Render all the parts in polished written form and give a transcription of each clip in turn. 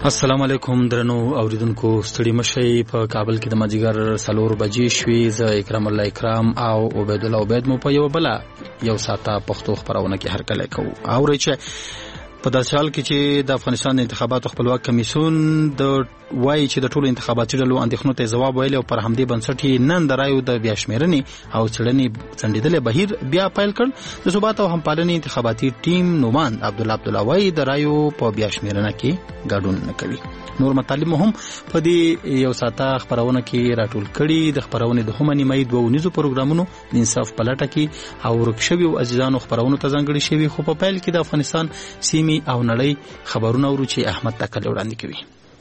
السلام علیکم درنو اوریدونکو ستړي مشي په کابل کې د ماجیګر 4 بجې شوې ز اکرام الله اکرام او عبید الله عبید مو په یو بلا یو ساته پښتو خبرونه کې هر کله کوو او چې په داسې حال کې چې د افغانستان د انتخاباتو خپلواک کمیسیون د وایي چې د ټولو انتخاباتي ډلو اندېښنو ته ځواب ویلی او پر همدې بنسټ نن د رایو د بیا شمېرنې او څېړنې ځنډېدلی بهیر بیا پیل کړ. د ثبات او همپالنې انتخاباتي ټیم نوماند عبدالله وایي د رایو په بیا شمېرنه کې ګډون نه کوي. نور مطالب هم په دې یو ساته خبرونه کې راټول کړي. د خبرونې د هم نیمایي 2 ونیزو پروګرامونو د انصاف په لټه کې او ورک شوي عزیزانو خبرونو ته ځانګړي شوي، خو په پیل کې د افغانستان سیمې او نړۍ خبرونه ورو چې احمد تکل وړاندې کوي.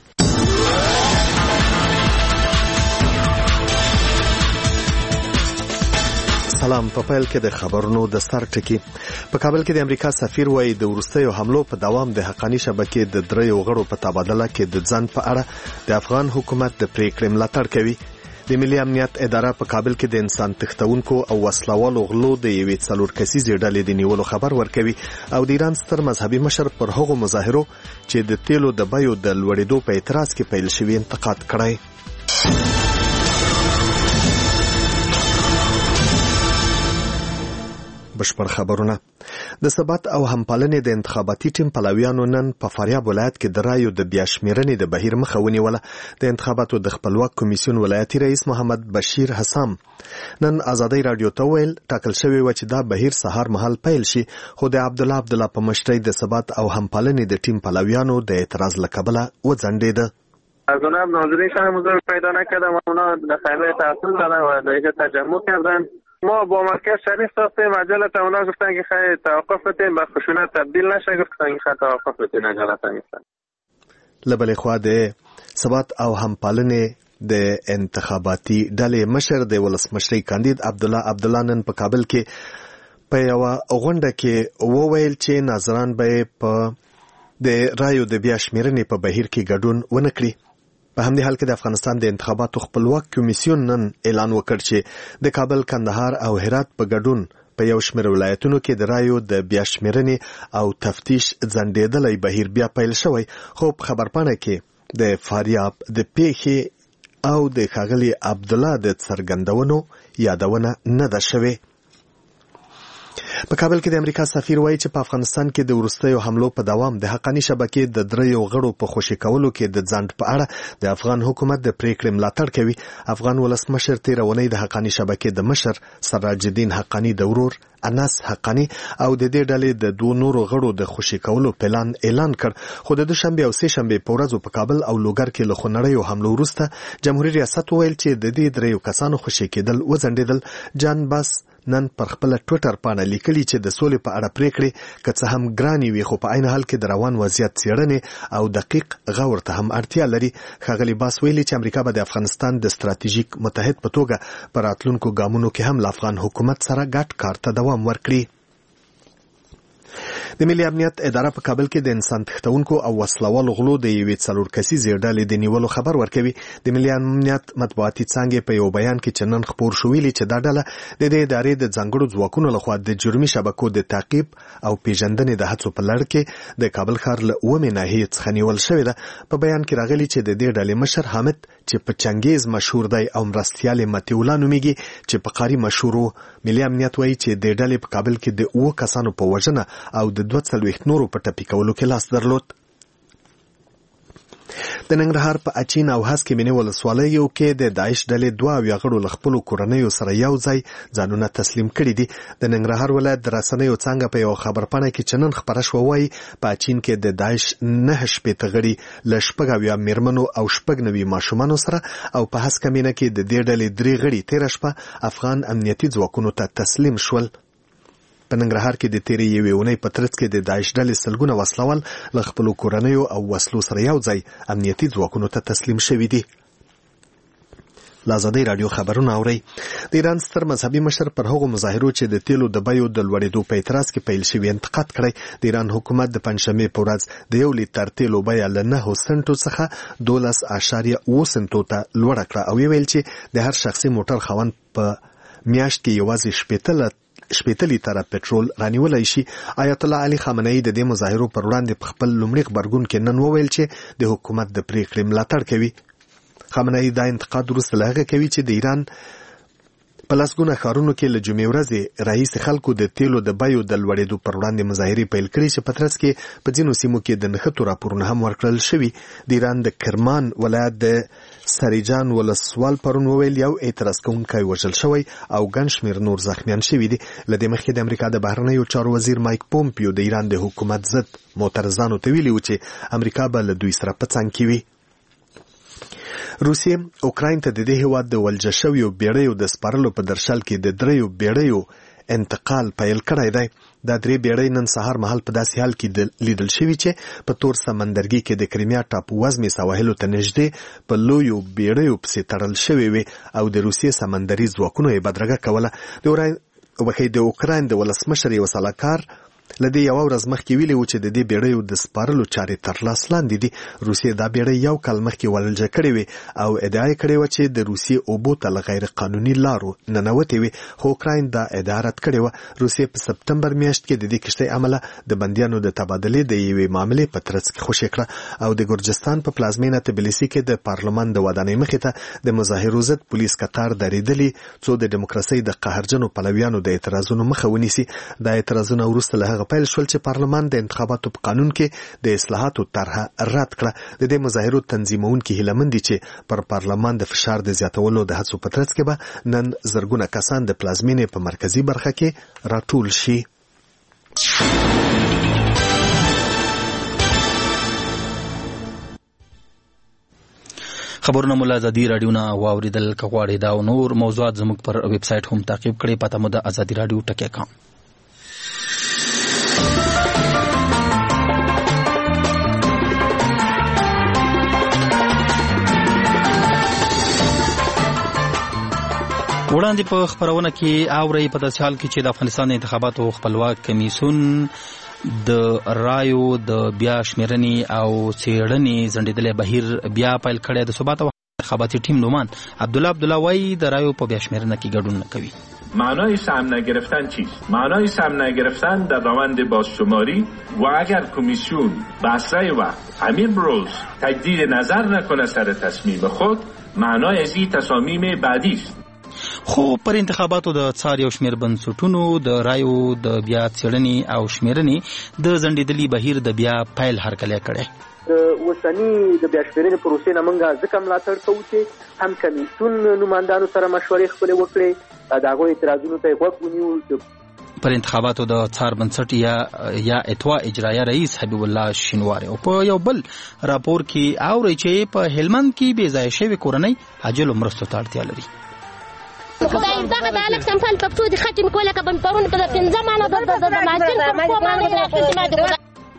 سلام. په پیل کې د خبرونو د سر ټکی. په کابل کې د امریکا سفیر وایي د وروستیو حملو په دوام د حقاني شبکې د دریو غړو په تبادله کې د ځان په اړه د افغان حکومت د پریکړې ملاتړ کوي. د ملي امنیت اداره په کابل کې د انسان تښتونکو او وسلوالو غلو د یوې 4 کسیزې ډلې د نیولو خبر ورکوي او د ایران ستر مذهبي مشر پر هغو مظاهرو چې د تیلو د بیو د لوړېدو په اعتراض کې پیل شوي انتقاد کړی. بشپړ خبرونه. د ثبات او همپالنې د انتخاباتي ټیم پلویانو نن په فاریاب ولایت کې د رایو د بیا شمېرنې د بهیر مخه ونیوله. د انتخاباتو د خپلواک کمیسیون ولایتي رئیس محمد بشیر حسام نن ازادي رادیو ته ویل ټاکل شوی و چې دا بهیر سهار مهال پیل شي، خو د عبدالله په مشرۍ د ثبات او همپالنې د ټیم پلویانو د اعتراض له کبله وځنډېده. جناب ناظرین شما پیدا نکردم، اونا خیلی تحصیل دارن و دیگه تجمع کردن. ما با مرکز شریف ساختیم، عجلت اونا گفتن که خیلی توقف بتیم به خشونت تبدیل نشه، گفتن که خیلی توقف بتیم عجلت نیستن. لبلی خوا د ثبات او همپالنې د انتخاباتي ډلې مشر د ولسمشرۍ کاندید عبدالله نن په کابل کې په یوه غونډه کې وویل چې ناظران به په د رایو د بیا شمېرنې په بهیر کې ګډون ونه کړي. په همدې حال کې د افغانستان د انتخاباتو خپلواک کمیسیون نن اعلان وکړ چې د کابل، کندهار او هرات په ګډون په یو شمېر ولایتونو کې د رایو د بیا شمېرنې او تفتیش ځنډېدلی بهیر بیا پیل شوی، خو په خبرپاڼه کې د فاریاب د پیښې او د ښاغلي عبدالله د څرګندونو یادونه نه ده شوې. په کابل کې د امریکا سفیر وایي چې په افغانستان کې د وروستیو حملو په دوام د حقاني شبکې د دریو غړو په خوشي کولو کې د ځنډ په اړه د افغان حکومت د پریکړې ملاتړ کوي. افغان ولسمشر تېره اونۍ د حقاني شبکې د مشر سراج الدین حقاني د ورور انس حقاني او د دې ډلې د 2 نورو غړو د خوشي کولو پلان اعلان کړ، خو د دوشنبه او سه شنبه په ورځو په کابل او لوګر کې له خونړیو حملو وروسته جمهوریت ریاست ویل چې د دې دریو کسانو خوشي کېدل وځنډېدل. جان باس نن پر خپل ټویټر باندې لیکلي چې د سولې په اړه پریکړې که څه هم ګرانې وي، خو په عین حال کې د روان وضعیت څېړنې او دقیق غور ته هم اړتیا لري. ښاغلي باس ویلي چې امریکا به د افغانستان د ستراتیژیک متحد په توګه په راتلونکو ګامونو کې هم له افغان حکومت سره ګډ کار ته دوام ورکړي. د ملي امنیت اداره په کابل کې د انسان تښتونکو او وسلوالو غلو د یوې 4 کسیزې ډلې د نیولو خبر ورکوي. د ملي امنیت مطبوعاتي څانګې په یو بیان کې چې نن خپور شو ویلي چې دا ډله د دې ادارې د ځانګړو ځواکونو لخوا د جرمي شبکو د تعقیب او پیژندنې د هڅو په لړ کې د کابل ښار له 9 ناحیې څخه نیول شوې ده. په بیان کې راغلي چې د دې ډلې مشر حامد چې په چنګیز مشهور دی او مرستیال متي الله نومیږي چې په قاری مشهور. ملي امنیت وایي چې د ډلې په کابل کې د 9 کسانو په وژنه او د 2 نورو په ټپي کولو کې لاس درلود. د ننګرهار په اچین او هسکې مینې ولسوالیو کې د داعش ډلې 2 غړو له خپلو کورنیو سره یو ځای ځانونه تسلیم کړي دي. د ننګرهار ولایت د رسنیو څانګه په یو خبرپاڼه کې چې نن خپره شوه وایي په اچین کې د داعش 9 شپېته غړي له 9 میرمنو او 9 ماشومانو سره او په هسکه مینه کې د دې ډلې 3 غړي تېره شپه افغان امنیتي ځواکونو ته تسلیم شول. په ننګرهار کې د تیرې یوې اونۍ په ترڅ کې د داعش ډلې سلګونه وسلوال له خپلو کورنیو او وسلو سره یو ځای امنیتي ځواکونو ته تسلیم شوي دي. لازادی رادیو خبرونه اوري. د ایران ستر مذهبي مشر پر هغو مظاهرو چې د تیلو د بیو د لوړېدو په اعتراض کې پیل شوي انتقاد کړی. د ایران حکومت د پنځشنبې په ورځ د 1 لیټر تیلو بیه له 9 سنټو څخه 12.8 سنټو ته لوړه کړه او ویل چې د هر شخصي موټر خاوند په میاشت کې یوازې 18 شپېته لیتره پټرول رانیولای شي. آیت الله علي خامنه‌ای د دې مظاهرو پر وړاندې په خپل لومړي غبرګون کې نن وویل چې د حکومت د پریکړې ملاتړ کوي. خامنه‌ای دا انتقاد وروسته له هغه کوي چې د ایران په لسګونه ښارونو کې له جمعې ورځې راهیسې خلکو د تیلو د بیو د لوړېدو پر وړاندې مظاهرې پیل کړي چې په ترڅ کې په ځینو سیمو کې د نښتو راپورونه هم ورکړل شوي. د ایران د کرمان ولایت د سریجان ولسوال پرون وویل یو اعتراض کوونکی وژل شوی او ګڼ شمېر نور زخمیان شوي دي. له دې مخکې د امریکا د بهرنیو چارو وزیر مایک پومپیو د ایران د حکومت ضد معترضانو ته ویلي و چې امریکا به له دوی سره په څنګ کې وي. روسیې اوکراین ته د دې هیواد د ولجه شویو بیړیو د سپارلو په درشل کې د 3 بیړیو انتقال پیل کړی دی. دا 3 بیړۍ نن سهار مهال په داسې حال کې لیدل شوي چې په تور سمندرګي کې د کریمیا ټاپو وزمې سواحلو ته نږدې په لویو بیړیو پسې تړل شوي وي او د روسیې سمندري ځواکونو یې بدرګه کوله. د اوکراین د ولسمشر یو سلاکار لدې یو ورځ مخکې ویلي و چې د دې بیړیو د سپارلو چارې تر لاس لاندې دي. روسیې دا بیړۍ یو کال مخکې ولجه کړې وي او ادعا یې کړې وه چې د روسیې اوبو ته له غیر قانوني لارو ننوتې وي، خو اوکراین دا ادعا رد کړې وه. روسیې په سپتمبر میاشت کې د دې کښتۍ عمله د بندیانو د تبادلې د یوې معاملې په ترڅ کې خوشې کړه او د ګرجستان په پلازمینه تبلیسي کې د پارلمان د ودانۍ مخې ته د مظاهرو ضد پولیس کتار درېدلي څو د ډیموکراسۍ د قهرجنو پلویانو د اعتراضونو مخه ونیسي. دا اعتراضونه وروسته له هغه پیل شول چې پارلمان د انتخاباتو په قانون کې د اصلاحاتو طرحه رد کړه. د دې مظاهرو تنظیمونکي هیله مند دي چې پر پارلمان د فشار د زیاتولو د هڅو په ترڅ کې به نن زرګونه کسان د پلازمینې په مرکزي برخه کې راټول شي. خبرونه مولا ازادي رادیو نه واوریدل کغواړي دا او نور موضوعات زموږ پر ویب سټ هم تعقیب کړئ. پته مو د ازادي رادیو ټکی کام. وړاندې په خبرونه کې اوري په داسې حال کې چې د افغانستان د انتخاباتو خپلواک کمیسیون د رایو د بیا شمیرنې او څېړنې ځنډېدلی بهیر بیا پیل کړی. د ثبات او انتخاباتي ټیم نومان عبدالله وایي د رایو په بیا شمیرنه کې ګډون نه کوي. معنای سهم نگرفتن چیست؟ معنای سهم نگرفتن در روند بازشماری و اگر کمیسیون بسته وقت همین روز تجدید نظر نکنه سر تصمیم خود معنای از این تصامیم بعدی است. خو پر انتخاباتو د څار یو شمېر بنسټونو د رایو د بیا څېړنې او شمیرنې د ځنډېدلي بهیر د بیا پیل هرکلی کړی. د اوسني د بیا شمېرنې پروسې نه موږ ځکه ملاتړ کوو چې هم کمیسیون نمایندانو سره مشورې خپلې وکړې، د هغوی اعتراضونو ته یې غوږ ونیو. پر انتخاباتو د څار بنسټ یا اتوا اجرایه رئیس حبیب الله شینواری او په یو بل راپور کې اوري چې په هلمند کې بې ځایه شوې کورنۍ عاجلو مرستو ته اړتیا لري. خدای دغه د الک سمفال پښتو دي خټې مکوله کبن پرون په 15 مانه د ماشين په مانه راځي ما دي.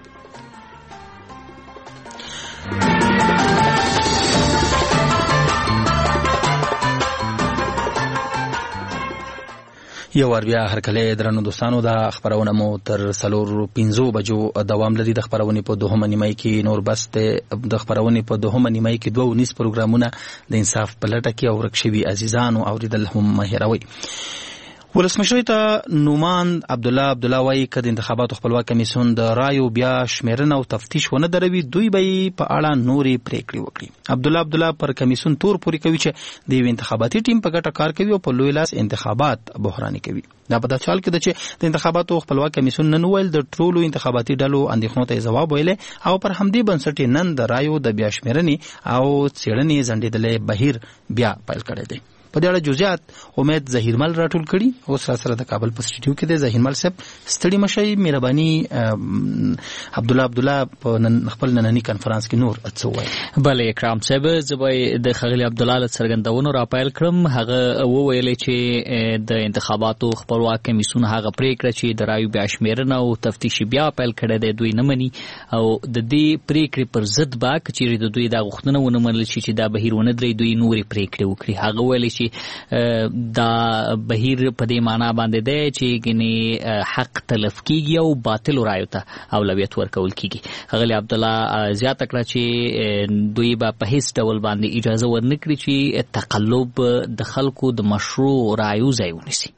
یو ور بیا هرکله درنو دوستانو دا خبرونه مو تر 4:15 بجو دوام لري. د خبرونې په دوهمه نیمه کې نور بس د خبرونې په دوهمه نیمه کې 2:19 پروګرامونه د انصاف په لټه کې او ورکشوي عزیزانو اوریدل هم مهیروي. ولسمشر ته نومان عبدالله وایي که د انتخاباتو خپلواک کمیسیون د رایو بیا شمیرنه او تفتیش ونه دروي دوی به په اړه نورې پریکړې وکړي. عبدالله پر کمیسیون تور پورې کوي چې د یو انتخاباتي ټیم په ګټه کار کوي او په لوی لاس انتخابات بحراني کوي. دا په داسې حال کې ده چې د انتخاباتو خپلواک کمیسیون نن ویل د ټولو انتخاباتي ډلو اندېښنو ته ځواب ویلی او پر همدې بنسټ نن د رایو د بیا شمیرنې او څېړنې ځنډېدلی بهیر بیا پیل کړی دی. په دې اړه جزئیات امید ظهیرمل راټول کړي. اوس را سره د کابل په سټډیو کې دی ظهیرمل صاحب. ستړي مشئ، مهرباني عبدالله په خپل نننی کانفرنس کې نور څه وایي. بله اکرام صاحب، زه به د ښاغلي عبدالله له څرګندونو راپیل کړم. هغه وویلې چې د انتخاباتو خپلواک کمیسیون هغه پریکړه چې د رایو بیا شمیرنه او تفتیش بیا پیل کړی دی دوی نه مني او د دې پریکړې پر ضد به که چیرې د دوی دا غوښتنه ونه منل شي چې دا بهیر ونه درېږي دوی نورې پریکړې وکړي. هغه ویلې چې دا بهیر په دې معنا باندې دی چې ګنې حق تلف کیږي او باطل رایو ته اولویت ورکول کیږي. ښاغلي عبدالله زیاته کړه چې دوی به په هیڅ ډول باندې اجازه ورنکړي چې تقلب د خلکو د مشروع رایو ځای ونیسي.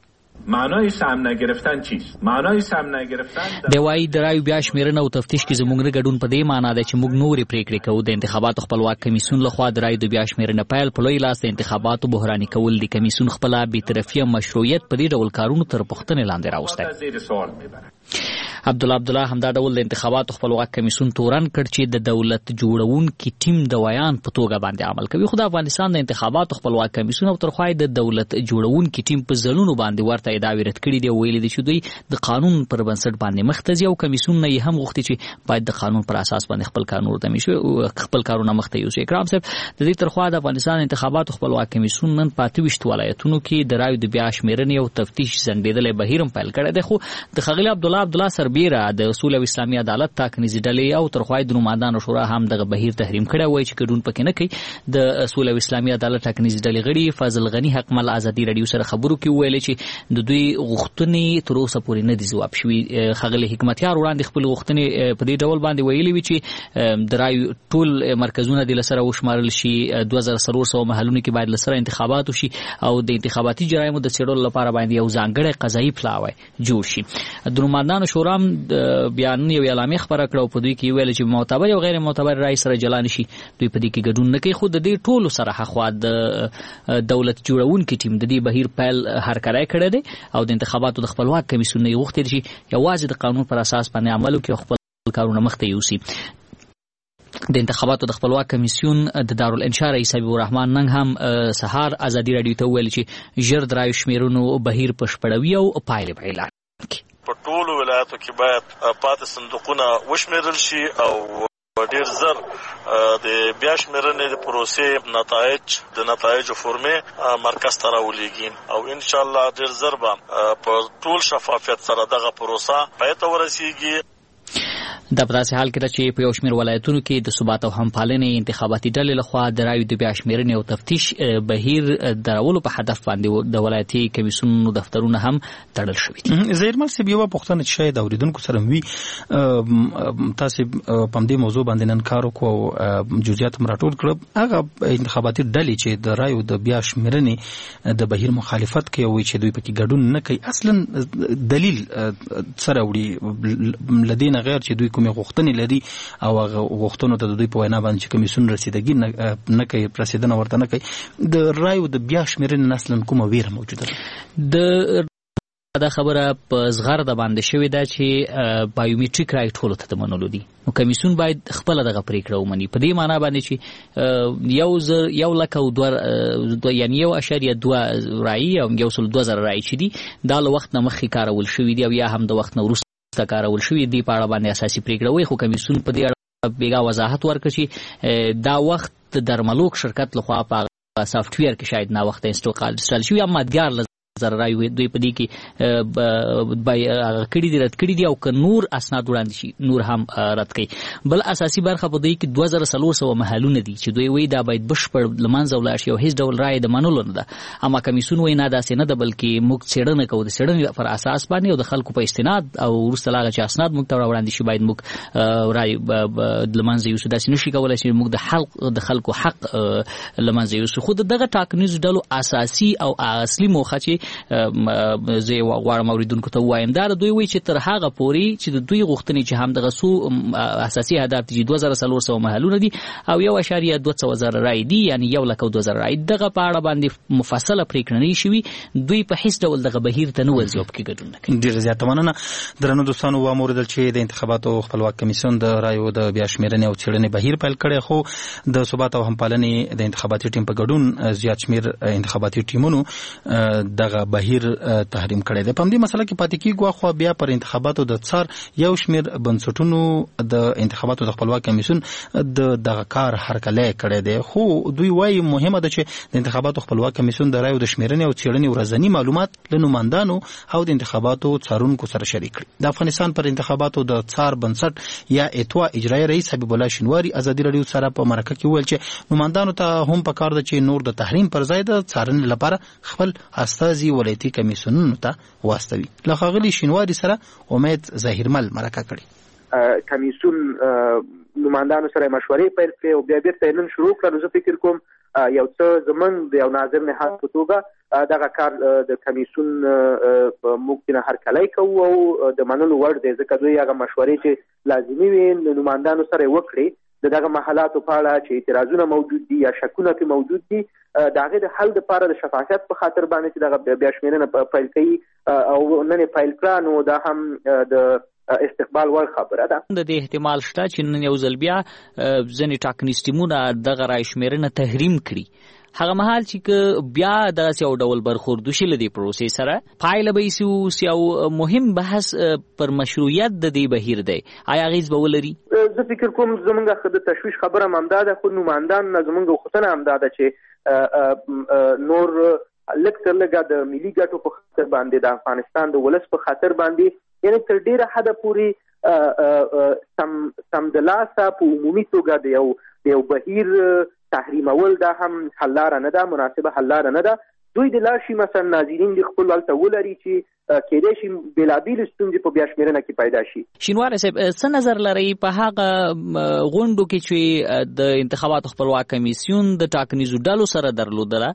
معنای سهم نگرفتن چیست؟ معنای سهم نگرفتن د وای درایو بیا شمیرنه او تفتیش کې زموږ نه ګډون په دې معنی ده چې موږ نورې پریکړې کوو. د انتخاباتو خپلواک کمیسیون لخوا درایو د بیا شمیرنه پیل په لوی لاس د انتخاباتو بحراني کول دي. کمیسیون خپل بی‌طرفي مشروعیت په دې ډول کارونو تر پوښتنې لاندې راوستی. عبدالله همدا ډول د انتخاباتو خپلواک کمیسیون تورن کړ چې د دولت جوړونکي ټیم د ویان په توګه باندې عمل کوي. خو د افغانستان د انتخاباتو خپلواک کمیسیون او ترخوای د دولت جوړونکي ټیم په ځلونو باندې ورته ادعاوې رد کړي دي. ویلي دي چې دوی د قانون پر بنسټ باندې مختزي او کمیسیون نه هم غوښتي چې باید د قانون پر اساس باندې خپل کارونه مخته یوسي. اکرام صاحب د دې ترخوا د افغانستان انتخاباتو خپلواک کمیسیون نن 25 ولایتونو کې د رایو د بیا شمیرنې او تفتیش ځنډېدلې بهیرم پیل کړی دی. خو د ښاغلي عبدالله سربیره د اصول او اسلامي عدالت ټاکنیزې ډلې او ترخوای د نمایندانو شورا هم دغه بهیر تحریم کړی وای چې ګډون پکې نه کوي. د اصول او اسلامي عدالت ټاکنیزې ډلې غړي فضل غنی حکمل ازادي رادیو سره خبرو کې ویل چې د دوی غوښتنې تر اوسه پورې نه دي ځواب شوي. خاغلی حکمتیار وړاندې خپل غوښتنې په دې ډول باندې ویلي وي چې د رایو ټول مرکزونه د لسره وشمارل شي. 2400 محلونو کې باید لسره انتخابات وشي او د انتخاباتي جرایمو د څېړلو لپاره باید یو ځانګړی قضایي پلاوی جوړ شي. د نمایندانو شورا بیان یو اعلامیه خبره کړه په دوی کې ویل چې معتبر او غیر معتبر رای سره جلا نشي. دوی په دې کې ګډون نه کوي. خو د دې ټولو سره خوا د دولت جوړونکي ټیم د دې بهیر پیل هرکلی کړی دی او د انتخاباتو د خپلواک کمیسیون نه غوښتي چې یوازې د قانون پر اساس باندې عمل وکړي او خپل کارونه مخته یوسي. د انتخاباتو د خپلواک کمیسیون د دارالانشا رئیس حبیب الرحمن نن هم سهار ازادي رادیو ته ویل چې ژر د رایو شمیرنو بهیر بشپړوي او پایلې به اعلان کړي. په ټولو ولایتو کې باید پاتې صندوقونه وشمیرل شي او ډیر زر د بیا شمیرنې د پروسې د نتایجو فورمې مرکز ته راولېږي او ان شاء الله ډیر زر به په ټول شفافیت سره دغه پروسه پای ته ورسیږي. دا په داسې حال کې ده چې په یو شمېر ولایتونو کې د ثبات او همپالنې انتخاباتي ډلې لخوا د رایو د بیا شمېرنې او تفتیش بهیر درولو په هدف باندې د ولایتي کمیسیونونو دفترونه هم تړل شوي دي. زهیرمل صاحب یوه پوښتنه چې شاید اورېدونکو سره وي، تاسې په همدې موضوع باندې نن کار وکړو او جزئیات هم راټول کړه. هغه انتخاباتي ډلې چې د رایو د بیا شمېرنې د بهیر مخالفت کوي او چې دوی پکې ګډون نه کوي، اصلا دلیل سره وړي لدین غیر چې دوی کومې غوښتنې لري او هغه غوښتنو ته د دوی په وینا باندې چې کمیسیون رسیدګي نه کوي، رسیدنه ورته نه کوي، د رایو د بیا شمېرنې اصلا کومه ویره موجوده ده؟ دا خبره په زغرده باندې شوې ده چې بایومټریک رای ټولو ته د منلو دي. نو کمیسیون باید خپله دغه پرېکړه ومني په دې معنا باندې چې 1,02,000 یعنې 1.2 رایي او 1,02,000 رایي چې دي دا له وخت نه مخکې کارول شوي دي او یا هم د وخت نه وروسته کارول شوي دي. په اړه باندې اساسي پرېکړه وایي، خو کمیسیون په دې اړه بیګا وضاحت ورکړي چې دا وخت د درملوک شرکت لخوا په سافټویر کې شاید نا وخت انسټال شوي، اما مادګار رایو دوی په دې کې کړي دي رد کړي دي او که نور اسناد وړاندې شي نور هم رد کړي. بل اساسي برخه په دوی کې 2,300 محلونه دي چې دوی وایي دا باید بشپړ له منځه ولاړ شي او هیڅ ډول رایې د منلو نه ده. اما کمیسیون وایي نه داسې نه ده، بلکې موږ څېړنه کوو د څېړنې پر اساس باندې او د خلکو په استناد او وروسته له هغه چې اسناد موږ ته راوړاندې شي باید موږ رایې له منځه یوسو. داسې نشي کولی چې موږ د خلکو حق له منځه یوسو. خو دغه ټاکنیزو ډلو اساسي او اصلي موخه چې زه غواړم اوریدونکو ته ووایم دا دوی وایي چې تر هغه پورې چې د دوی غوښتنې چې هم دغه څو اساسي اهداف دي 2,300 محلونه دي او 1.2 رای دي یعنی 1,02,000 رای، دغه په اړه باندې مفصله پرېکړه نه شوي. دوی په هیڅ ډول دغه بهیر ته نه ورځي او پکې ګډون نه کوي. ډېره زیاته مننه. درنو دوستانو، واوریدل چې د انتخاباتو خپلواک کمیسیون د رایو د بیا شمېرنې او څېړنې بهیر پیل کړی، خو د ثبات او همپالنې د انتخاباتي ټیم په ګډون زیات شمېر انتخاباتي ټیمونو دغه بهیر تحریم کړی دی. په همدې مسله کې پاتې کېږو، خو بیا پر انتخاباتو د څار یو شمېر بنسټونو د انتخاباتو د خپلواک کمیسیون دغه کار هرکلی کړی دی. خو دوی وایي مهمه ده چې د انتخاباتو خپلواک کمیسیون د رایو د شمېرنې او څېړنې ورځني معلومات له نمایندانو او د انتخاباتو څارونکو سره شریک کړي. د افغانستان پر انتخاباتو د څار بنسټ یا اتوا اجرایي رئیس حبیب الله شینواري ازادي رادیو سره په مرکه کې وویل چې نمایندانو ته هم پکار ده چې نور د تحریم پر ځای د څارنې لپاره خپل استازي ولایتي کمیسیونونو ته واستوي. له ښاغلي شینواري سره امید ظاهرمل مرکه کړې. کمیسیون نمائندانو سره مشورې پیل کړې او بیا بیرته نن شروع کړه. زه فکر کوم یو څه زمونږ د یو ناظر نهاد په توګه دغه کار د کمیسیون موږ نه هرکلی کوو او د منلو وړ دی، ځکه دوی هغه مشورې چې لازمي وي د نمائندانو سره وکړي دغه محلاتو په اړه چې اعتراضونه موجود دي یا شکونه په موجود دي د هغې د حل لپاره د شفافیت په خاطر باندې چې دغه بیا شمېرنه پیل کوي او نن یې پیل کړه، نو دا هم د استقبال وړ خبره ده. د دې احتمال شته چې نن یو ځل بیا ځینې ټاکنیز ټیمونه دغه رای شمېرنه تحریم کړي، هغه مهال چې بیا داسې یو ډول برخورد وشي له دې پروسې سره پایله به یې یو مهم بحث پر مشروعیت د دې بهیر دی، آیا اغېز به ولري؟ زه فکر کوم زمونږ د تشویش خبره هم همدا ده، خو نمایندان زمونږ غوښتنه همدا ده چې نور لږ تر لږه د ملي ګټو په خاطر باندې د افغانستان د ولس په خاطر باندې یعنې تر ډېره حده پورې سمدلاسه په عمومي توګه د یو بهیر تحریمول دا هم حل لاره نه ده، مناسبه حل لاره نه ده. دوی د لاړ شي مثلا ناظرین د خپل هلته ولري چې کېدای شي بېلابېلې ستونزې په بیا شمېرنه کې پیدا شي. شینواری صاحب څه نظر لرئ په هغه غونډو کې چې د انتخاباتو خپلواک کمیسیون د ټاکنیزو ډلو سره درلودله،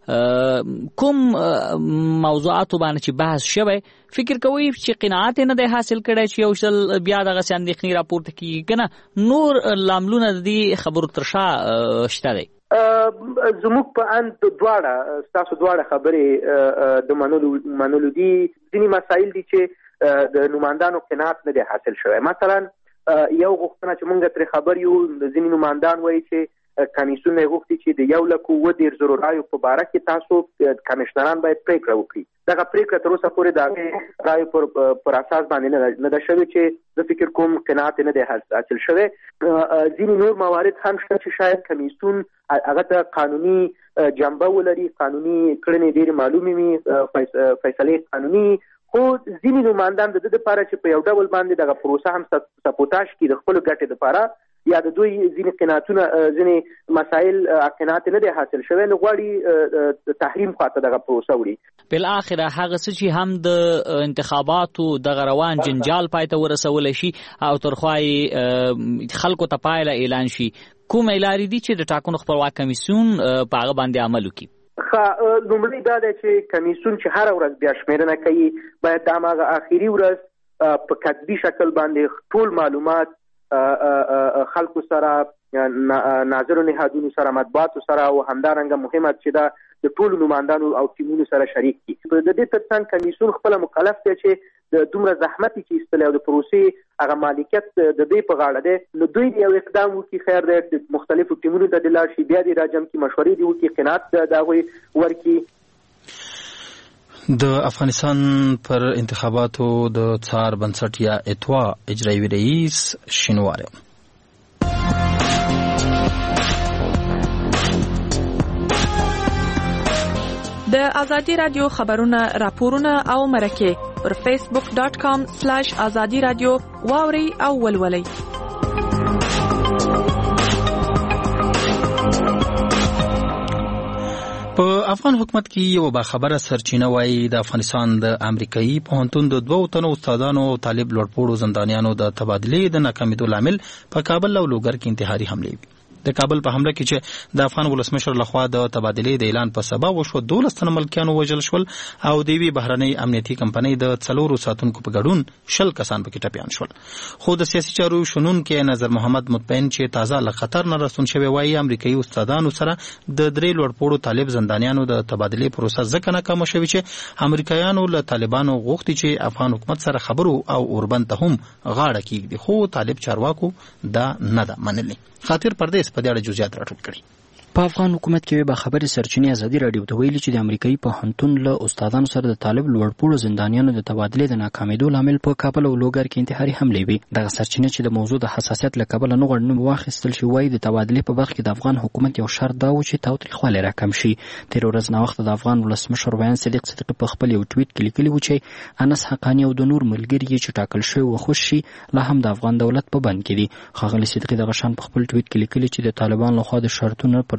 کوم موضوعاتو باندې چې بحث شوی فکر کوئ چې قناعت نه دی حاصل کړی چې یو شل بیا دغسې اندېښنې راپورته کېږي که نه نور لاملونه د دې خبرو تر شا شته دی؟ زموږ په اند دواړه ستاسو دواړه خبرې د منلو دي. ځینې مسایل دي چې د نمایندانو قناعت نه دی حاصل شوی. مثلا یو غوښتنه چې موږ ترې خبر یو، ځینې نمایندان وایي چې کمیسیون یې غوښتي چې د 1,10,000 رایو په باره کې تاسو کمیشنران باید پریکړه وکړي. دغه پریکړه تر اوسه پورې د هغې رایو پر اساس باندې نه ده شوې چې زه فکر کوم قناعت نه دی حاصل شوی. ځینې نور موارد هم شته چې شاید کمیسیون هغه ته قانوني جنبه ولري، قانوني کړنې ډېرې معلومې وي، فیصلې قانوني، خو ځینې نمایندان د دې لپاره چې په یو ډول باندې دغه پروسه هم سپوتاژ کړي د خپلو ګټې لپاره یا د دوی ځینې قناعتونه ځینې مسایل قناعت نه دی حاصل شوی، نو غواړي تحریم خواته دغه پروسه وړي. بالاخره هغه څه چې هم د انتخاباتو دغه روان جنجال پای ته ورسولی شي او ترخوای خلکو ته پایله اعلان شي، کومې لارې دي چې د ټاکنو خپلواک کمیسیون په هغه باندې عمل وکړي؟ لومړی دا دی چې کمیسیون چې هره ورځ بیا شمېرنه کوي باید د هماغه آخري ورځ په کتبي شکل باندې ټول معلومات خلکو سره، ناظرو نهادونو سره، مطبوعاتو سره او همدارنګه مهمه چې دا د ټولو نمایندانو او ټیمونو سره شریک کړي. د دې ترڅنګ کمیسیون خپله مکلف دی چې د دومره زحمت چې ایستلی او د پروسې هغه مالکیت د دوی په غاړه دی، نو دوی یو اقدام وکړي، خیر دی د مختلفو ټیمونو ته د لاړ شي، بیا دې راجم کړي، مشورې دې وکړي، قناعت د هغوی ورکړي. د افغانستان پر انتخاباتو د څار بنسټ یا اتوا اجرایوي رئیس شینواری د ازادي رادیو خبرونه، راپورونه او مرکې پر facebook.com/azadi radio واوري او ولولئ. په افغان حکومت کې یو باخبره سرچینه وایي د افغانستان د امریکایي پوهنتون د 2 تنو استادانو او طالب لوړپوړو زندانیانو د تبادلې د ناکامېدو لامل په کابل او لوګر کې انتحاري حملې وي. د کابل په حمله کې چې د افغان ولسمشر لخوا د تبادلې د اعلان په سبب وشو 12 تنه ملکیانو وژل شول او د وی بهرنۍ امنیتي کمپنۍ د 4 ساتونکو په ګډون 10 کسان پکې ټپيان شول. خو د سیاسي چارو شنون کې نظر محمد مطمئن چې تازه له خطر نه رسون شوی وایي امریکایي استادانو سره د 3 لوړپوړو طالب زندانیانو د تبادلې پروسه ځکه ناکام شوی چې امریکایانو له طالبانو غوښتي چې افغان حکومت سره خبرو او اوربند ته هم غاړه کیږي، خو طالب چارواکو دا نه ده منلي. خاطر پردیس په دې اړه جزئیات راټول کړي. په افغان حکومت کې به خبري سرچینې ازادي رادیو ته ویلي چې د امریکایي پوهنتون له استادانو سره د طالب لوړپوړو زندانیانو د تبادلې د ناکامېدو لامل په کابل او لوګر کې انتحاري حملې وي. دغه سرچینې چې د موضوع د حساسیت له کبله نه غواړي نوم واخیستل شي وایي د تبادلې په وخت کې د افغان حکومت یو شرط دا و چې تاوتریخوالی راکم شي. تېره ورځ ناوخته د افغان ولسمشر ویان صدیق صدیقي په خپل یو ټویټ کې لیکلي و چې انس حقاني او د نور ملګري یې چې ټاکل شوي وخوش شي لا هم د افغان دولت په بند کې دي. ښاغلي صدیقي دغه شان په خپل ټویټ کې لیکلي چې د طالبان لخوا د شرطونو پر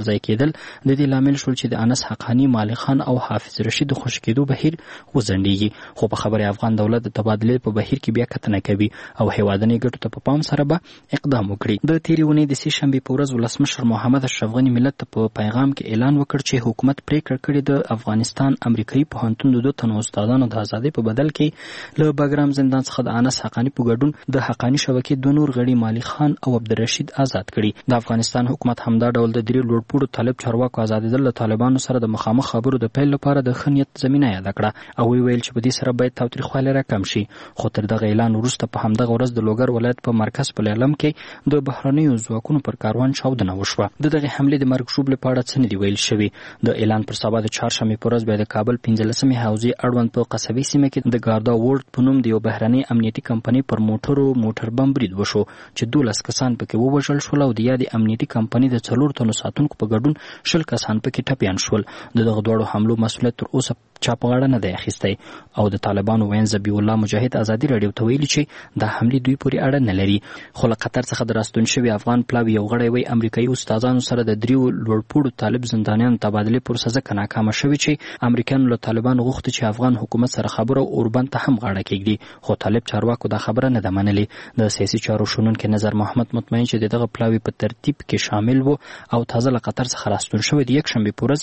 ځای کېدل د دې لامل شول چې د انس حقانی، مالک خان او حافظ رشید د خوشي کېدو بهیر وځنډېږي. خو په خبره افغان دولت د تبادلې په بهیر کې بیا کتنه کوي او هیوادنۍ ګټو ته په پام سره به اقدام وکړي. د تېرې اونۍ د سې شنبې په ورځ ولسمشر محمد اشرف غني ملت ته په پیغام کې اعلان وکړ چې حکومت پریکړه کړې د افغانستان امریکایي پوهنتون د 2 تنو استادانو د ازادۍ په بدل کې له بګرام زندان څخه د انس حقانی په ګډون د حقانی شبکې 2 نور غړي مالک خان او عبدالرشید آزاد کړي. د افغانستان حکومت همدا ډول د 3 لوړپوړو طالب چارواکو آزادېدل له طالبانو سره د مخامخ خبرو د پیل لپاره د ښه نیت زمینه یاده کړه او ویل چې په دې سره باید تاوتریخوالی راکم شي. خو تر دغه اعلان وروسته په همدغه ورځ د لوګر ولایت په مرکز په لیلم کې د بهرنیو ځواکونو پر کاروان چاودنه وشوه. دغه حملې د مرګ ژوبلې په اړه څه نه دي ویل شوي. د اعلان پر سبا د چهارشنبې په ورځ بیا د کابل 15مې حوزې اړوند په قصبي سیمه کې د ګاردا وورډ په نوم د یو بهرني امنیتي کمپنۍ پر موټر بم برید وشو چې 12 کسان پکې ووژل شول او د یادې امنیتي کمپنۍ د 4 تنو ساتونکو په ګډون 20 کسان پکې ټپیان شول. دغه دواړو حملو مسؤلیت تر اوسه چا په غاړه نه دی اخیستی او د طالبانو وین ذبیح الله مجاهد ازادي رادیو ته ویلي چې دا حملې دوی پورې اړه نه لري. خو له قطر څخه د راستون شوي افغان پلاوي یو غړی وی امریکایي استادانو سره د 3 لوړپوړو طالب زندانیانو تبادلې پروسه ځکه ناکامه شوې چې امریکایانو له طالبانو غوښتي چې افغان حکومت سره خبره او اوربند ته هم غاړه کېږدي. خو طالب چارواکو دا خبره نه ده منلې. د سیاسي چارو شنونکي نظر محمد مطمئن چې دغه پلاوي په ترتیب کې شامل وو او تازه له قطر څخه راستون شوی د یکشنبې په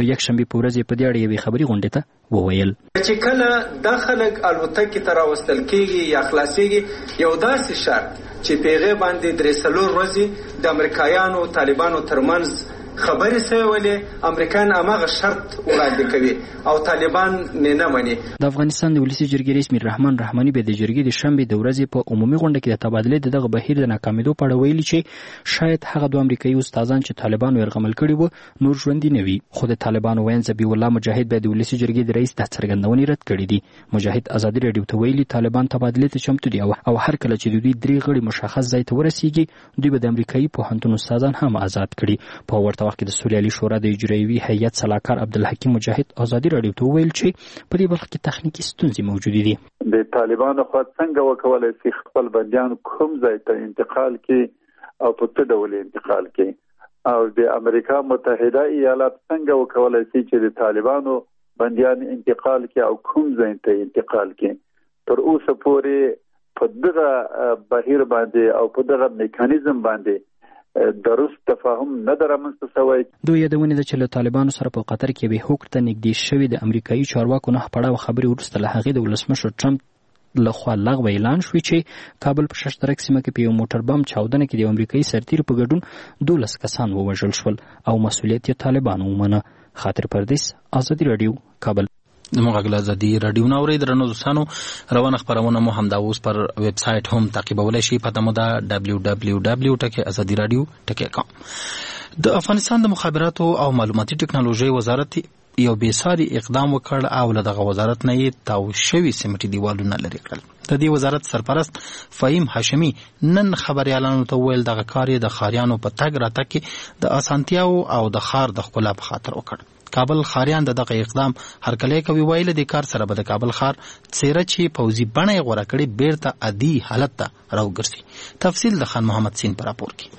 ورځ په دې اړه یوې خبري غونډې ته وویل چې کله د خلک الوتکې ته راوستل کېږي یا خلاصېږي یو داسې شرط چې په هغې باندې 3 ورځې د امریکایانو طالبانو ترمنځ خبرې سوی ولې امریکایان هماغه شرط وړاندې کوي او طالبان نه مني. د افغانستان د ولسي جرګې رئیس میر رحمان رحماني به د جرګې د شنبې د ورځې په عمومي غونډه کې د تبادلې دغه بهیر د ناکامېدو په اړه ویلي چې شاید هغه 2 امریکایي استادان چې طالبانو یرغمل کړي وو نور ژوندي نه وي. خو د طالبانو وین ذبیح الله مجاهد به د ولسي جرګې د رئیس د څرګندونې رد کړي دي. مجاهد ازادي رادیو ته ویلي طالبان تبادلې ته چمتو دي او هر کله چې د دوی 3 غړي مشخص ځای ته ورسیږي دوی به د امریکایي پوهنتون استادان هم آزاد کړي. په ورته وخت کې د سوریالي شورا د اجرایوي هیئت سلاکار عبدالحکیم مجاهد ازادي رادیو ته ویل چې په دې برخه کې تخنیکی ستونزې موجودې دي. د طالبانو خو څنګه وکولای شي خپل بندیان کوم ځای ته انتقال کړي او په څه ډول انتقال کړي او د امریکا متحده ایالات څنګه وکولای شي چې د طالبانو بندیان انتقال کړي او کوم ځای ته انتقال کړي. تر اوسه پورې په دغه بهیر باندې او په دغه میکانیزم باندې درست تفاهم نه درمنځته شوی. دوی یادونه ده چې له طالبانو سره په قطر کې به هوک ته نږدې شوی د امریکایي چارواکو نه پړاو خبري ورسته له هغې د ولسمشر ټرمپ لخوا لغوه اعلان شوی چې کابل په ششترک سیمه کې په یو موټر بم چاودنه کې د امریکایي سرتیر په ګډون 12 کسان ووژل شول او مسؤلیت یې طالبانو ومنه. خاطر پردیس، ازادي رادیو، کابل. موږ ازادي رادیو نو اوري درنو دوستانو روانه خبرونه مو هم دا اوس پر ویب سټ هم تعقیبولای شي. پته مو دا www.azadiradio.com. د افغانستان د مخابراتو او معلوماتي ټکنالوژي وزارت یو بیساري اقدام وکړ او له دغه وزارت نه یې تاو شوي سیمټي دیوالونه لري کړل. د دې وزارت سرپرست فهیم هاشمي نن خبريالانو ته ویل دغه کار د خاریانو په تګ راتګ کې د اسانتیاو او د خار د ښکلا په خاطر وکړ. کابل خاریان دغه اقدام هرکلی کوي ویل د کار سره به د کابل خار څیره چې پوزي بڼه غوړه کړي بیرته عادي حالت ته راوګرځي. تفصیل د خان محمد سین پر راپور کې.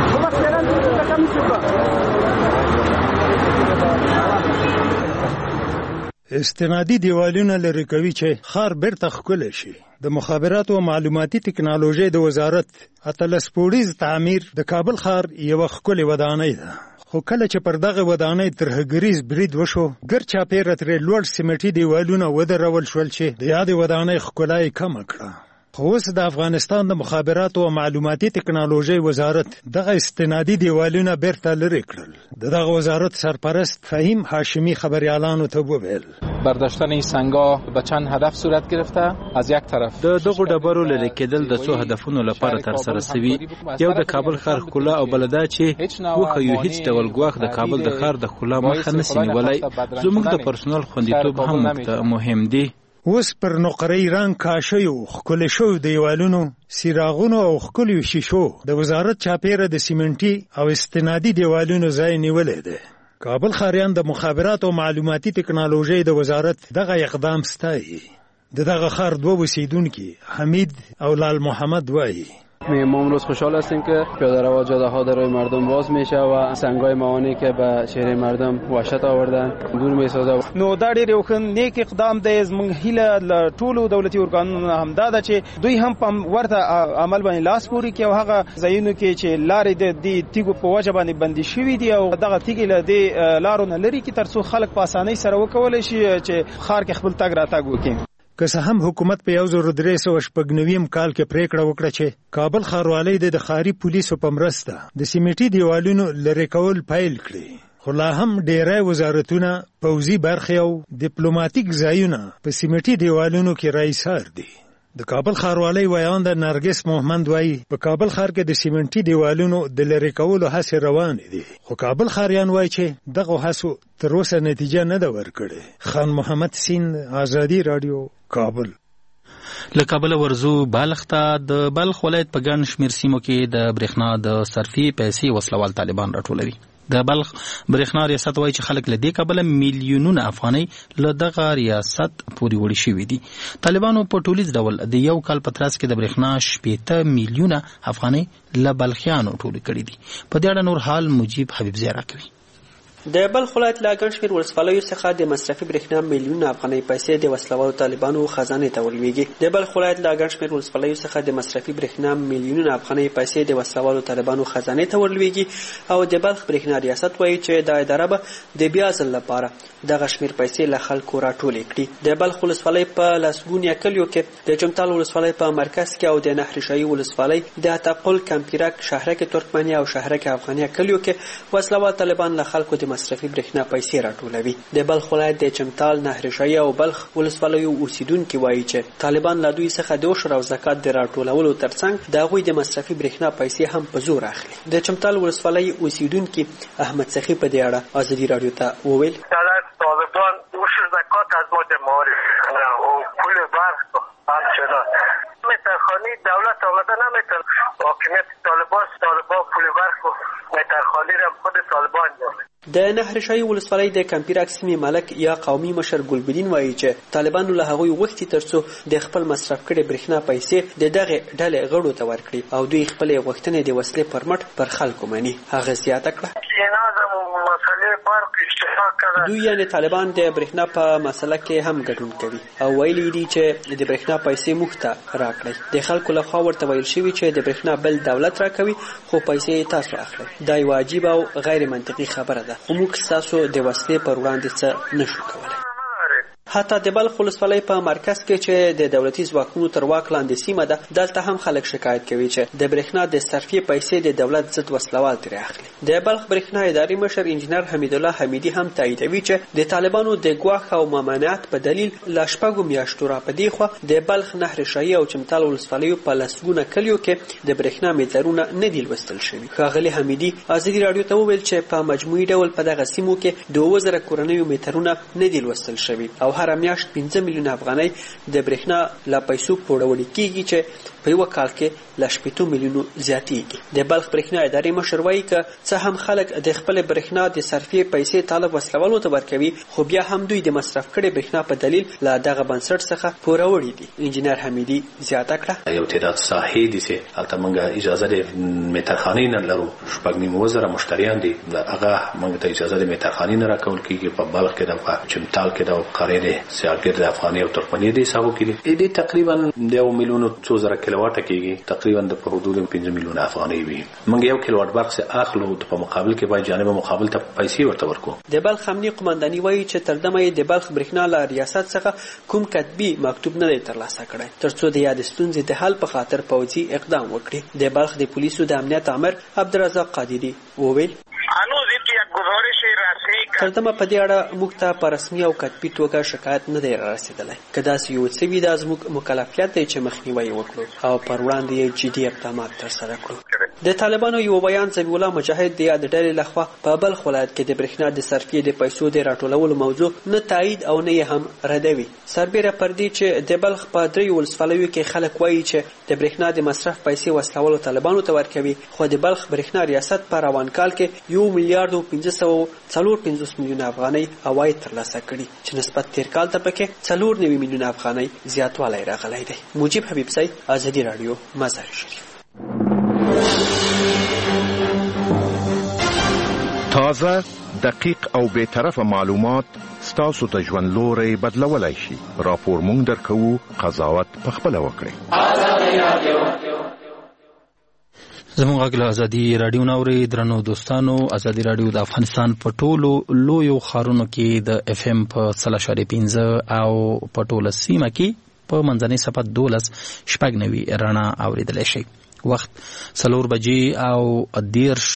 استنادي دیوالونه لري کوي چې خار بیرته ښکلی شي. د مخابراتو او معلوماتي ټکنالوژي د وزارت اتلس پوړیز تعمیر د کابل خار یو ښکلی ودانۍ ده. خو کله چې پر دغه ودانۍ ترهګریز برید وشو ګر چاپیره ترې لوړ سیمټي دیوالونه ودرول شول چې د یادې ودانۍ ښکلا یې کمه کړه. خو اوس د افغانستان د مخابراتو او معلوماتي ټکنالوژي وزارت دغه استنادي دیوالونه بیرته لرې کړل. دغه وزارت سرپرست فهیم هاشمی خبریالانو ته وویل برداشتن این سنگا به چند هدف صورت گرفته. از یک طرف د دغه ډبرو لرې کېدل د څو هدفونو لپاره تر سره شوي. یو د کابل ښار ښکلا او بل دا چې وښیو هیڅ ډول ګواښ د کابل د ښار د ښکلا مخه نشي نیولی. زموږ د پرسونل خوندیتوب هم موږ مهم دی. اوس پر نقره‌ای رنګ کاشیو ښکلي شویو دیوالونو، څراغونو او ښکلیو شیشو د وزارت چاپیره د سیمنټي او استنادي دیوالونو ځای نیولی دی. کابل خاریان د مخابرات او معلوماتي ټکنالوژي د وزارت دغه اقدام ستایي. دغه خار 2 اوسیدونکي حمید او لال محمد وایي ما امروز خوشحال هستیم که پیاده رو جاده ها در روی مردم باز میشه و سنگای موانعی که به چهره مردم وحشت آوردن دور میسازه. نو دا ډېر یو نیک اقدام دی. زموږ هیله له ټولو دولتي ارګانونو همدا ده چې دوی هم په ورته عمل باندې لاس پورې کړي او هغه ځایونو کې چې لارې د تیګو په وجه باندې بندي شوي دي او دغه تیګې له دې لارو نه لرې کړي ترڅو خلک په اسانۍ سره وکولی شي چې ښار کې خپل تګ راتګ وکړي. که څه هم حکومت په 1396 کال کې پریکړه وکړه چې کابل ښاروالۍ د ښاري پولیسو په مرسته د سیمټي دیوالونو لرې کول پیل کړي، خو لا هم ډیری وزارتونه، پوځي برخې او ډیپلوماټیک ځایونه په سیمټي دیوالونو کې رایسار دي. د کابل ښاروالۍ ویان د نرګس محمد وایي په کابل ښار کې د سیمنټي دیوالونو د لرې کولو هڅې روانې دي، خو کابل ښاریان وایي چې دغه هڅو تر اوسه نتیجه نه ده ورکړې. خان محمد سیند، آزادي رادیو، کابل. له کابل ورزو بالغ ته. د بلخ ولایت په ګڼ شمېر سیمو کې د برېښنا د صرفي پیسې وسلوال طالبان راټولوي. د بلخ برېښنا ریاست وایي چې خلک له دې کبله میلیونونه افغانۍ له دغه ریاست پورې وړي شوي دي. طالبانو په ټولیز ډول د یو کال په ترڅ کې د برېښنا 80 میلیونه افغانۍ له بلخیانو ټولې کړي دي. په دې اړه نور حال مجیب حبیبزی راکوي. د بلخ ولایت له ګڼ شمېر ولسوالیو څخه د مصرفي برېښنا میلیونونه افغانۍ پیسې د وسلوالو طالبانو خزانې ته ولویږي. د بلخ ولایت له ګڼ شمېر ولسوالیو څخه د مصرفي برېښنا میلیونونه افغانۍ پیسې د وسلوالو طالبانو خزانې ته ولویږي او د بلخ برېښنا ریاست وایي چې دا اداره به د بیا ځل لپاره دغه شمېر پیسې له خلکو راټولې کړي. د بلخ ولسوالۍ په لسګونه کلیو کې، د چمتال ولسوالۍ په مرکز کې او د نهرشاهي ولسوالۍ د عتقل، کمپیرک، شهرک ترکمنی او شهرک افغانیه کلیو کې وسلوال طالبان له خلکو د مصرفي برېښنا پیسې راټولوي. د بلخ ولایت د چمتال، نهرشاهي او بلخ ولسوالیو اوسیدونکي وایي چې طالبان له دوی څخه د عشر او زکات د راټولولو ترڅنګ د هغوی د مصرفي برېښنا پیسې هم په زور اخلي. د چمتال ولسوالۍ اوسیدونکي احمد سخی په دې اړه ازادي رادیو ته وویل: طالبان عشر زکات از ما دماری و پول برق همچنان مترخانی دولت آمده نمیتن حاکمیت طالبان پول برق و مترخانی را خود طالبان داره. د نهرشاهي ولسوالۍ د کمپیرک سیمې ملک یا قومي مشر ګلبدین وایي چې طالبانو له هغوی غوښتي ترڅو د خپل مصرف کړي برېښنا پیسې د دغه ډلې غړو ته ورکړي او دوی خپلې غوښتنې د وسلې پر مټ پر خلکو مني. هغه زیاته کړه: دوی یعنې طالبان د برېښنا په مسله کې هم ګډون کوي او ویلي دي چې د برېښنا پیسې موږ ته راکړئ. د خلکو لخوا ورته ویل شوي چې د برېښنا بل دولت راکوي خو پیسې تاسو اخلئ. دا یوه عجیبه او غیر منطقي خبره ده، خو موږ ستاسو د وسلې پر وړاندې څه نشو کولی. حتی د بلخ ولسوالۍ په مرکز کې چې د دولتي ځواکونو تر واک لاندې سیمه ده، دلته هم خلک شکایت کوي چې د برېښنا د صرفي پیسې د دولت ضد وسلوال ترې اخلي. د بلخ برېښنا اداري مشر انجینر حمید الله حمیدي هم تاییدوي چې د طالبانو د ګواښ او ممانعت په دلیل له 6 میاشتو را په دې خوا د بلخ، نهرشاهي او چمتال ولسوالیو په لسګونه کلیو کې د برېښنا میټرونه نه دي لوستل شوي. ښاغلي حمیدي ازادي راډیو ته وویل چې په مجموعي ډول په دغه سیمو کې 2000 کورنیو میټرونه نه دي لوستل شوي او هر میاشت 15 میلیونه افغانۍ د برېښنا له پیسو پوروړي کیږي چې په یو کال کې له 80 میلیونو زیاتېږي. د بلخ برېښنا اداري مشر وایي که څه هم خلک د خپل برېښنا د صرفي پیسې طالب وسلوالو ته ورکوي، خو بیا هم دوی د مصرف کړي برېښنا په دلیل له دغه بنسټ څخه پوروړي دي. انجینر حمیدي زیاته کړه: یو تعداد ساحې دي چې هلته موږ اجازه د میټرخانې نه لرو، 6,000 مشتریان دي، هغه موږ ته اجازه د میټرخانې نه راکول کېږي. په بلخ کې د چمتال کې د قرې د سیاګر د افغاني او ترکمني دي حسابو کې دي تقریبا د 1,200,000 کیلوواټ کېږي، تقریبا د په حدود 5 میلیونه افغانۍ وي. موږ 1 کیلوواټ برق څخه اخلو، په مقابل کې باید جانب مقابل ته پیسې ورته ورکو. د بلخ امنیه قومنداني وایي چې تر دمه د بلخ برېښنا له ریاست څخه کوم کتبي مکتوب نه دی ترلاسه کړی ترڅو د یاد ستونزې د حل په خاطر پوځي اقدام وکړي. د بلخ د پولیسو د امنیت امر عبدالرزاق قادری وویل: تر دمه په دې اړه موږ ته په رسمي او کتبي توګه شکایت نه دی رارسېدلی. که داسې یو څه وي دا زموږ مکلفیت دی چې مخنیوی وکړو او پر وړاندې یې جدي اقدامات ترسره کړو. د طالبانو یو بیان ذبیح الله مجاهد د یاد ډلې لخوا په بلخ ولایت کې د برېښنا د صرفي د پیسو د راټولولو موضوع نه تایید او نه یې هم ردوي. سربیره پر دې چې د بلخ په 3 ولسوالیو کې خلک وایي چې د برېښنا د مصرف پیسې وسلوالو طالبانو ته ورکوي، خو د بلخ برېښنا ریاست په روان کال کې 1,554 میلیونه افغانۍ عواید ترلاسه کړي چې نسبت تیر کال ته پکې 4 میلیونه افغانۍ زیاتوالی راغلی دی. مجیب حبیبزی، ازادي راډیو، مزار شریف. تازه، دقیق او بی‌طرفه معلومات ستاسو ته ژوند لوری بدلولای شي. راپور مونږ درکوو، قضاوت پخپله وکړئ. زموږ غږ له ازادي راډیو نه اورئ. درنو دوستانو، ازادي راډیو د افغانستان په ټولو لویو ښارونو کې د اف ام په 3.5 او په ټوله سیمه کې په منځنۍ صفحه 12 شپږ نوي رڼا اوریدلی شئ. وخت 4 بجې او 10